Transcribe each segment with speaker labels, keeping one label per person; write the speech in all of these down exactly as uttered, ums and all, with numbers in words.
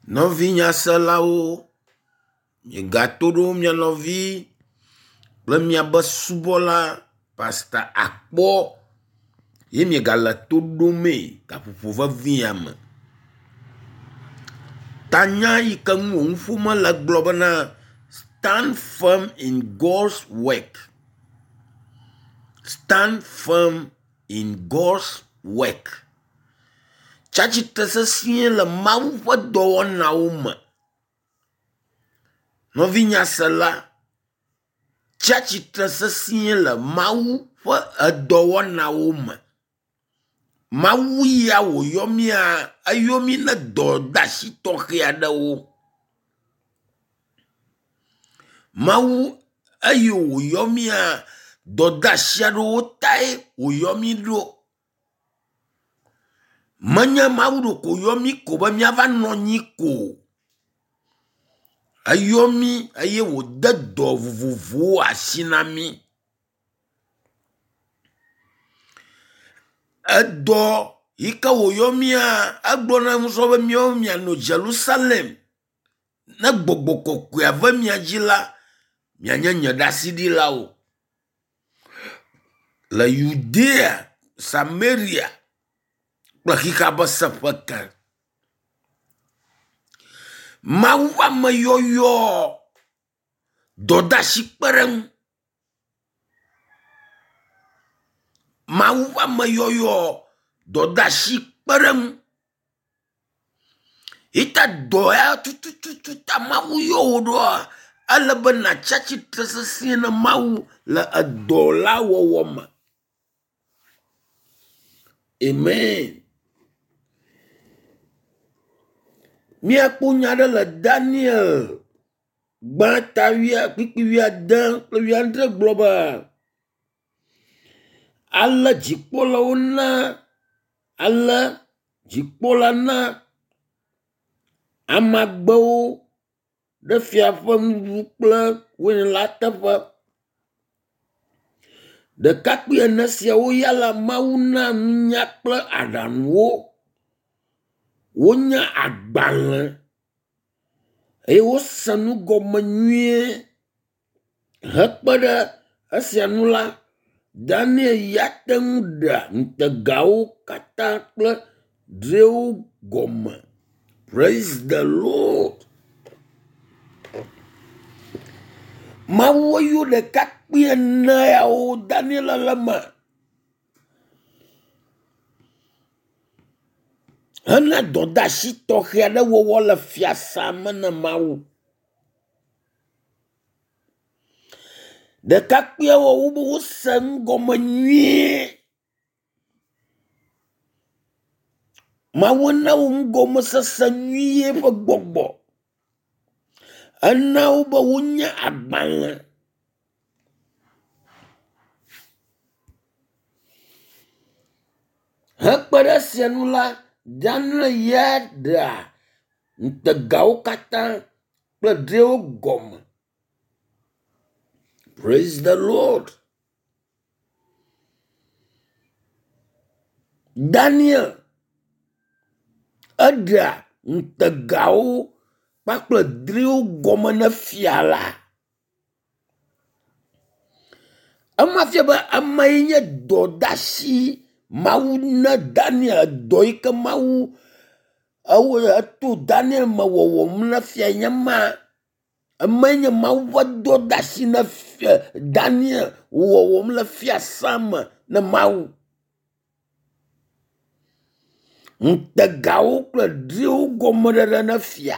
Speaker 1: Novi nyaselawo, mi gatoɖo mia novi kple miabe subɔla Pastor Akpɔ ye mi gale to ɖomee gaƒoƒo vevi ya me. Tanya yi ke ŋu wo ŋuƒome le gblɔ bena stand firm in God's work. Stand firm in God's work. Tsatsitre sesĩe le Mawu ƒe dɔwɔnawo me. Nɔvi nyasela, tsatsitre sesĩe le Mawu ƒe edɔwɔnawo me. Mawu ya wòyɔ mia, eyɔ mi ne dɔdeasi tɔxɛ aɖewo. Mawu eyi wòyɔ mia, dɔdeasi aɖewo tae wòyɔ mi ɖo. Menye Mawu ɖeko yɔ mi ko be miava nɔ anyi ko. Eyɔ mi eye wòde dɔ vovovowo asi na mi. Edɔ yi ke wòyɔ mia, egblɔ na nusrɔ̃ be miawo mianɔ Jerusalem. Ne gbɔgbɔ kɔkɔea ve mia dzi la, mianye nye ɖasiɖilawo. Le Judea, Samaria kple xixea be seƒe ke. Mawu ƒe ameyɔyɔ dɔdeasi kpeɖeŋu. Mawu ƒe ameyɔyɔ dɔdeasi kpeɖeŋu. Ita dɔ ya tutututu ta Mawu yɔ wò ɖoa, ele be natsatsitre sesĩe ne Mawu le edɔ la wɔwɔ me. Amen. Miakpɔ nya ɖe le Daniel gbãta wia kpikpi wia de kple wia andre gblɔ be ale dzikpɔlawo na ale dzikpɔla na amagbewo ɖe fia ƒe nuɖuɖu kple wain la teƒe. Ɖekakpui ene siawo ya la Mawu na nunya kple aɖaŋuwo. Wonya agbalẽ eye wose nu gɔme nyuie. Hekpe ɖe esia nu la, Daniel ya te ŋu ɖea ŋutegawo katã kple drɛwo gɔme. Praise the Lord. Mawu yɔ ɖekakpui ene yawo Daniel le me. Hena dɔdeasi tɔxɛ aɖe wɔwɔ le fiasã me ne Mawu. Ɖekakpuiawo wo be wose nugɔme nyuie. Mawu na wo nugɔmesese nyuie ƒe gbɔgbɔ. Ena wo be wonya agbalẽ. Hekpe ɖe esia nu la, Daniel ya ɖea ŋutegawo katã kple drɛwo gɔme. Praise the Lord. Daniel eɖea ŋutegawo kpakple drɛwo gɔme ne fia la. Ema fia be ame yi nye dɔdeasi Mawu ne Daniel, dɔ yi ke Mawu ewo eto Daniel me wɔwɔm ne fia nye ma. Eme nye Mawu ƒe dɔdeasi ne Daniel wɔwɔm le fiasã me ne Mawu. Ŋutegawo kple drɛwo gɔmeɖeɖe ne fia.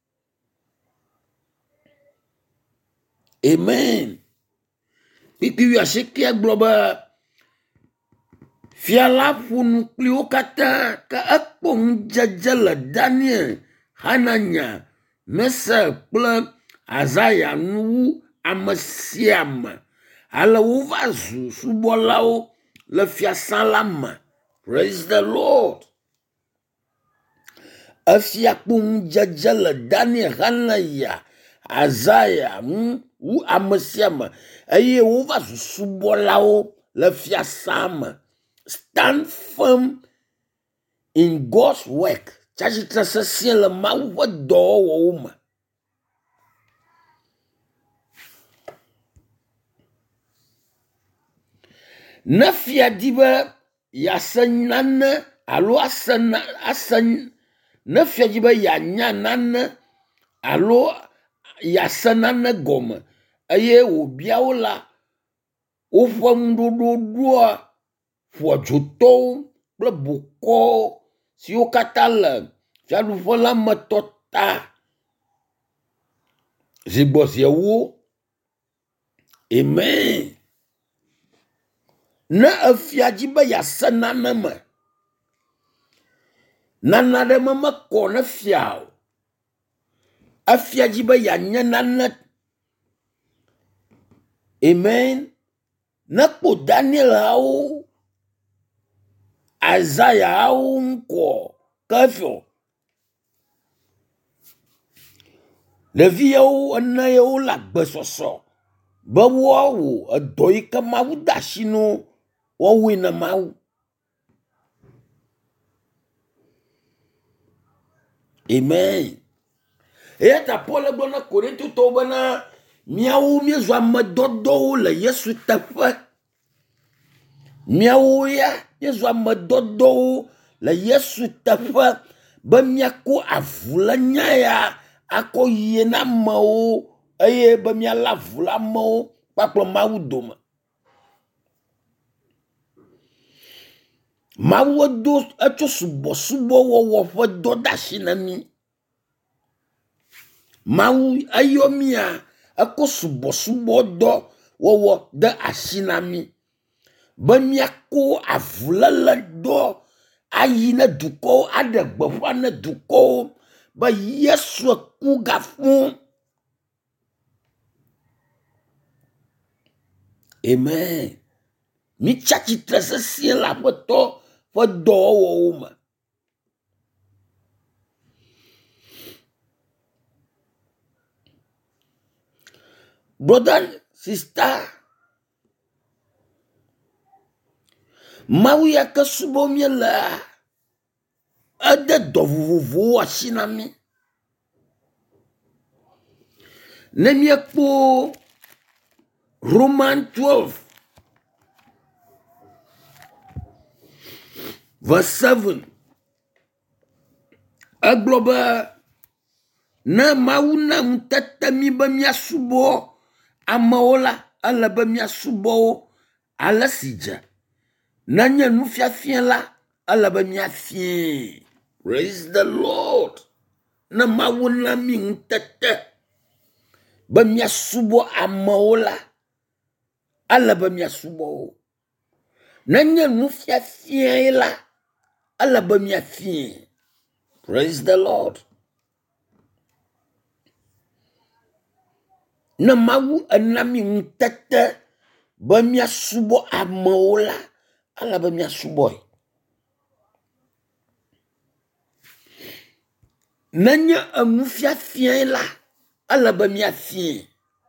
Speaker 1: Amen. Kpikpi wuiasiekea gblɔ be fia la ƒo nu kpli wo katã ke ekpɔ ŋudzedze le Daniel, Hananya, Mesek kple Azaya ŋu wu ame sia ame. Ale wova zu subɔlawo le fiasã la me. Praise the Lord. Efia kpɔ ŋudzedze le Daniel, Hananya, Azaya ŋu wu ame sia ame eye wova zu subɔlawo le fiasã me. Stand firm in God's work. tsatsitre sesẽ le Mawu ƒe dɔwɔwɔwo me. Ne fia di be yease nane alo ase ase ne fia di be yeanya nane alo yease nane gɔme eye wòbiawo la woƒe ŋuɖoɖoɖoa ƒoadzotɔwo kple bokɔwo siwo katã le fiaɖuƒe la me tɔ ta zigbɔziewo. Amen. Ne efia dzi be yease nane me, nane aɖe me mekɔ ne fia o. Efia dzi be yeanye nane. Amen. Ne kpɔ Daniel hawo, Isaiah hawo ŋkɔ kefio. Ɖevi yawo ene yawo le agbesɔsɔ be woawɔ edɔ yi ke Mawu de asi no woawɔe na Mawu. Amen. Eya ta Paul gblɔ na Korintotɔwo bena miawo miezu ame dɔdɔwo le Yesu teƒe. Miawo ya miezu ame dɔdɔwo le Yesu teƒe be miako avu le nya ya akɔ yie na amewo eye be mialé avu le amewo kpakple Mawu dome. Mawu do etso subɔsubɔ wɔwɔ ƒe dɔ de asi na mi. Mawu eyɔ mia eko subɔsubɔ dɔ wɔwɔ de asi na mi be miako avuléle dɔ ayi ne dukɔwo aɖe gbeƒã ne dukɔwo be Yesu ku gafu. Amen. Mi tsatsitre sesĩe le Aƒetɔ ƒe dɔwɔwɔwo me. Brother, sister, Mawu ya ke subɔ míele ede dɔ vovovowo asi na mi. Ne miekpɔ Roman twelve verse seven, egblɔ be ne Mawu na ŋutete mi be miasubɔ amewo la, ele be miasubɔwo ale si dze. Nenye nufiafia la, ele be miafie. Praise the Lord. Ne Mawu na mi ŋutete be miasubɔ amewo la, ele be miasubɔwo. Nenye nufiafia la, ele be miafie. Praise the Lord. Ne Mawu ena mi ŋutete be miasubɔ amewo la, ele be miasubɔe. Nenye enufiafia la, ele be miafie.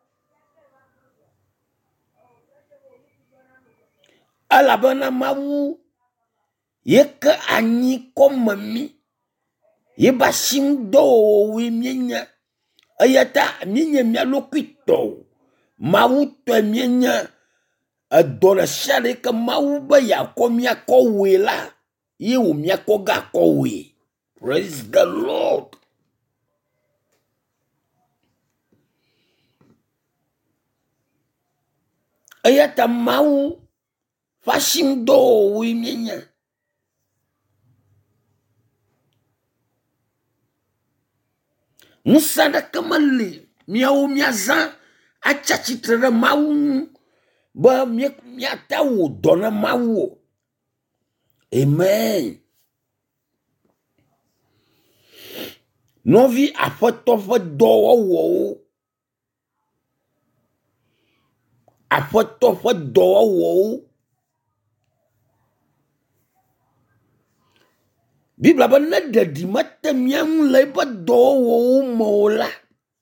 Speaker 1: Elabena Mawu yeke anyi kɔme mi, yeba sim dɔwɔwɔwoe mienye. Eyata mienye mia ɖokui tɔ. Mawu tɔe mienye. Edɔ ɖe sia ɖe ke Mawu be yakɔ miakɔ woe la, ye wo miakɔ gakɔ woe. Praise the Lord. Eyata Mawu fasim dɔwɔwoe mienye. Ŋusẽ ɖeke meli miawo miazã atsatsitre ɖe Mawu ŋu be miata wɔ dɔ na Mawu o. Amen. Nɔvi Aƒetɔ ƒe dɔwɔwɔwo. Aƒetɔ ƒe dɔwɔwɔwo. Bibla be ne ɖeɖi mete mia ŋu le eƒe dɔwɔwɔwo me o la,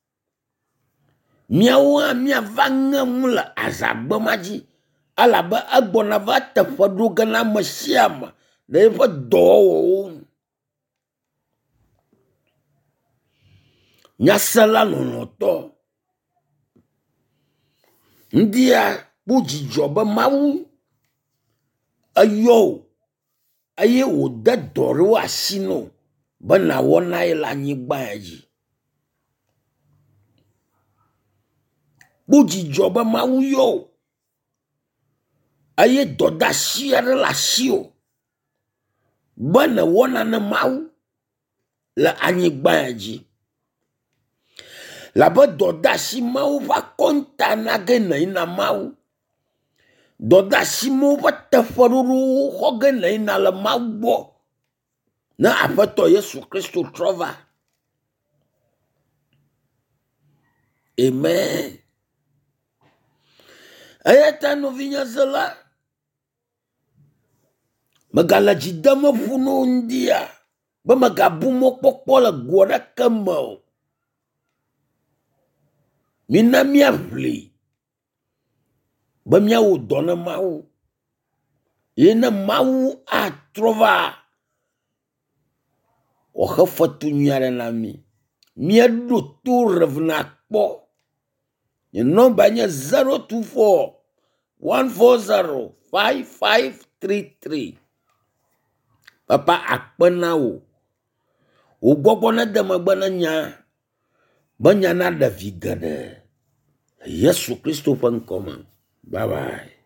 Speaker 1: miawo hã miava ŋe ŋu le azagbe ma dzi, elabe egbɔna va teƒe ɖo ge na ame sia ame le eƒe dɔwɔwɔwo ŋu. nyasela lɔlɔtɔ ndia budzidzɔ be mawu eyɔ eye wòde dɔ ɖe wo asi nɔ be nàwɔ na ye le anyigba ya dzi. Budzidzɔ be mawu yɔ eye dɔdeasi aɖe le asiwò be nèwɔna ne mawu le anyigba ya dzi. Labe dɔdeasi mawu va kɔnta nage ne yina mawu. Dɔdeasi mawu ƒe teƒeɖoɖowo xɔ ge ne yina le mawu gbɔ ne Aƒetɔ Yesu Kristo trɔ va. Amen. Eya ta nɔvinye zela megale dzi dem ƒu no ŋdia be megabu mɔkpɔkpɔ le go ɖeke me o. Mina miaʋli be miawɔ dɔ ne mawu ye ne mawu atrɔ va wɔxe fetu nyui aɖe na mi. Míaɖo to revna kpɔ. Nye nɔmba nye zero two four one four zero five five three three. Papa akpe na wo. Wo gbɔgbɔ ne de megbe ne nya be nya na ɖevi geɖe. Yesu Kristo ƒe ŋkɔ me. Bye bye.